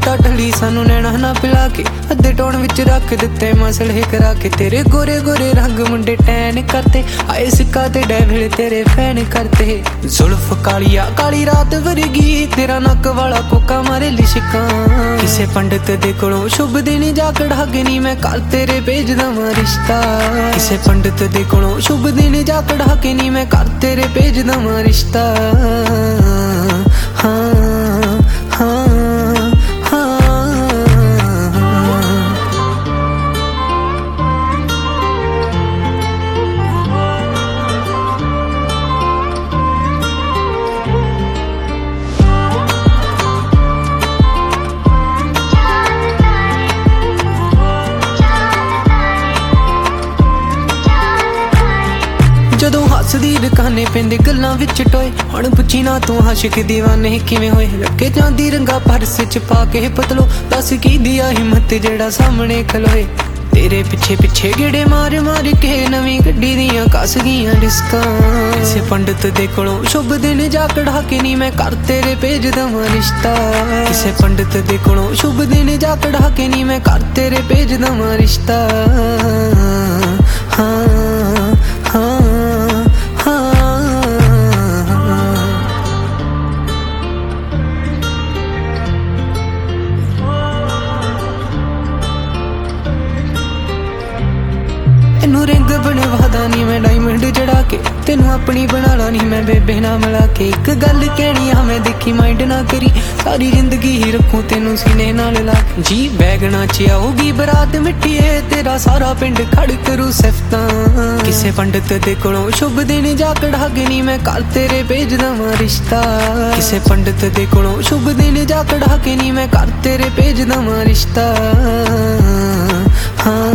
बूटा ढली सानू नैना ना पिला के अद्धे टोन विच रख दिते मसले करा के। तेरे गोरे गोरे रंग मुंडे टैन करते आए सिक्का ते डेविल तेरे फैन करते। जुल्फ कालिया काली रात वर्गी तेरा नक वाला कोका मारे लिशका। किसे पंडित दे कोलों शुभ दिन जा कढ़ागे नी मैं कल तेरे भेज दवां रिश्ता। किसे पंडित दे कोलों शुभ दिन जा कढ़ागे नी मैं कल तेरे भेज दवां रिश्ता। हाँ हाँ जदों हसदी दुकाने पेंदे गल्लां विच टोए हुण पुछी ना तू आशिक दीवाने किवें होए। रखे जांदी रंगा पर्स च पा के पतलो दस की दिया हिम्मत जेड़ा सामने खलोए। तेरे पिछे पिछे गेड़े मार मार के नवीं गड्डी दियां कस गियां डिस्कां। किसे पंडित दे कोलों शुभ दिन जा कढ़ा के नी मैं कर तेरे भेज दवां रिश्ता। किसे पंडित दे कोलों शुभ दिन जा कढ़ा के नी मैं कर तेरे भेज दवां रिश्ता। हाँ हाँ तेनू रिंग बनवादा नी मैं डायमंड जड़ा के तेनू अपनी बना ला नी मैं बेबे ना मिला के। एक गल कहनी आ मैं देखी माइंड ना करी सारी जिंदगी ही रखूं तेनू सीने नाल ला के। जी बैगना च आऊगी बरात मिट्टिए तेरा सारा पिंड खड़ करू सिफतां। किसे पंडित दे कोलों शुभ दिन जा कढ़ागे नी मैं कल तेरे भेज दवां रिश्ता। किसे पंडित दे कोलों शुभ दिन जा कढ़ागे नी मैं कल तेरे भेज दवां रिश्ता। हाँ